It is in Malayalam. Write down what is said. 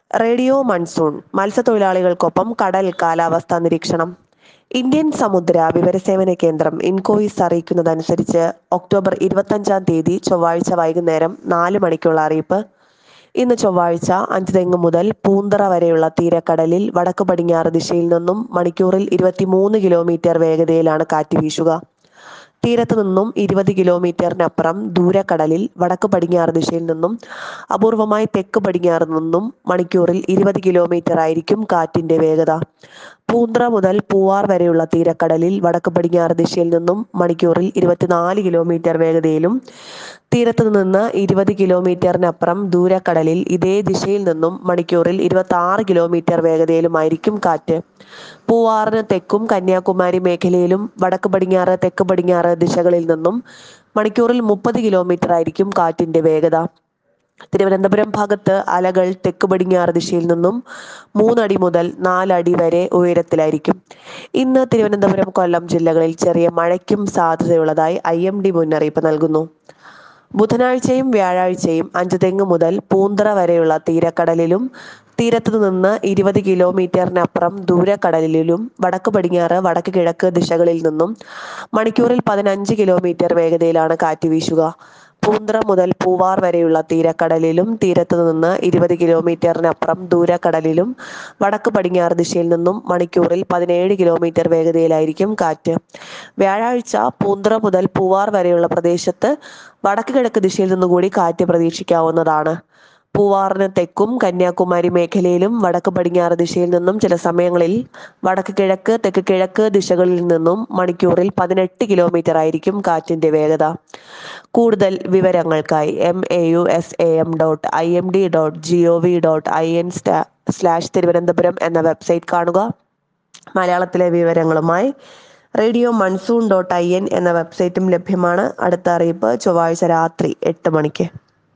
റേഡിയോ മൺസൂൺ മത്സ്യത്തൊഴിലാളികൾക്കൊപ്പം കടൽ കാലാവസ്ഥാ നിരീക്ഷണം. ഇന്ത്യൻ സമുദ്ര വിവരസേവന കേന്ദ്രം ഇൻകോയിസ് അറിയിക്കുന്നതനുസരിച്ച് ഒക്ടോബർ 25 ചൊവ്വാഴ്ച വൈകുന്നേരം 4 മണിക്കുള്ള അറിയിപ്പ്. ഇന്ന് ചൊവ്വാഴ്ച 5 തെങ്ങ് മുതൽ പൂന്തറ വരെയുള്ള തീരക്കടലിൽ വടക്ക് പടിഞ്ഞാറ് ദിശയിൽ നിന്നും മണിക്കൂറിൽ 23 കിലോമീറ്റർ വേഗതയിലാണ് കാറ്റ് വീശുക. തീരത്തു നിന്നും 20 കിലോമീറ്ററിനപ്പുറം ദൂരക്കടലിൽ വടക്ക് പടിഞ്ഞാറ് ദിശയിൽ നിന്നും അപൂർവമായി തെക്ക് പടിഞ്ഞാറ് നിന്നും മണിക്കൂറിൽ 20 കിലോമീറ്റർ ആയിരിക്കും കാറ്റിന്റെ വേഗത. പൂന്തറ മുതൽ പൂവാർ വരെയുള്ള തീരക്കടലിൽ വടക്ക് പടിഞ്ഞാറ് ദിശയിൽ നിന്നും മണിക്കൂറിൽ 24 കിലോമീറ്റർ വേഗതയിലും തീരത്തു നിന്ന് 20 കിലോമീറ്ററിനപ്പുറം ദൂരക്കടലിൽ ഇതേ ദിശയിൽ നിന്നും മണിക്കൂറിൽ 26 കിലോമീറ്റർ വേഗതയിലുമായിരിക്കും കാറ്റ്. പൂവാറിന് തെക്കും കന്യാകുമാരി മേഖലയിലും വടക്ക് പടിഞ്ഞാറ് തെക്ക് പടിഞ്ഞാറ് ദിശകളിൽ നിന്നും മണിക്കൂറിൽ 30 കിലോമീറ്റർ ആയിരിക്കും കാറ്റിന്റെ വേഗത. തിരുവനന്തപുരം ഭാഗത്ത് അലകൾ തെക്ക് പടിഞ്ഞാറ് ദിശയിൽ നിന്നും 3 അടി മുതൽ 4 അടി വരെ ഉയരത്തിലായിരിക്കും. ഇന്ന് തിരുവനന്തപുരം കൊല്ലം ജില്ലകളിൽ ചെറിയ മഴയ്ക്കും സാധ്യതയുള്ളതായി IMD മുന്നറിയിപ്പ് നൽകുന്നു. ബുധനാഴ്ചയും വ്യാഴാഴ്ചയും 5 തെങ്ങ് മുതൽ പൂന്തറ വരെയുള്ള തീരക്കടലിലും തീരത്തു നിന്ന് 20 കിലോമീറ്ററിനപ്പുറം ദൂരക്കടലിലും വടക്ക് പടിഞ്ഞാറ് വടക്ക് കിഴക്ക് ദിശകളിൽ നിന്നും മണിക്കൂറിൽ 15 കിലോമീറ്റർ വേഗതയിലാണ് കാറ്റ് വീശുക. പൂന്തറ മുതൽ പൂവാർ വരെയുള്ള തീരക്കടലിലും തീരത്തു നിന്ന് 20 കിലോമീറ്ററിനപ്പുറം ദൂരക്കടലിലും വടക്ക് പടിഞ്ഞാറ് ദിശയിൽ നിന്നും മണിക്കൂറിൽ 17 കിലോമീറ്റർ വേഗതയിലായിരിക്കും കാറ്റ്. വ്യാഴാഴ്ച പൂന്തറ മുതൽ പൂവാർ വരെയുള്ള പ്രദേശത്ത് വടക്ക് കിഴക്ക് ദിശയിൽ നിന്നുകൂടി കാറ്റ് പ്രതീക്ഷിക്കാവുന്നതാണ്. പൂവാറിന് തെക്കും കന്യാകുമാരി മേഖലയിലും വടക്ക് പടിഞ്ഞാറ് ദിശയിൽ നിന്നും ചില സമയങ്ങളിൽ വടക്ക് കിഴക്ക് തെക്ക് കിഴക്ക് ദിശകളിൽ നിന്നും മണിക്കൂറിൽ 18 കിലോമീറ്റർ ആയിരിക്കും കാറ്റിന്റെ വേഗത. കൂടുതൽ വിവരങ്ങൾക്കായി mausam.imd.gov.in/തിരുവനന്തപുരം എന്ന വെബ്സൈറ്റ് കാണുക. മലയാളത്തിലെ വിവരങ്ങളുമായി radio-monsoon.in എന്ന വെബ്സൈറ്റും ലഭ്യമാണ്. അടുത്ത അറിയിപ്പ് ചൊവ്വാഴ്ച രാത്രി 8 മണിക്ക്.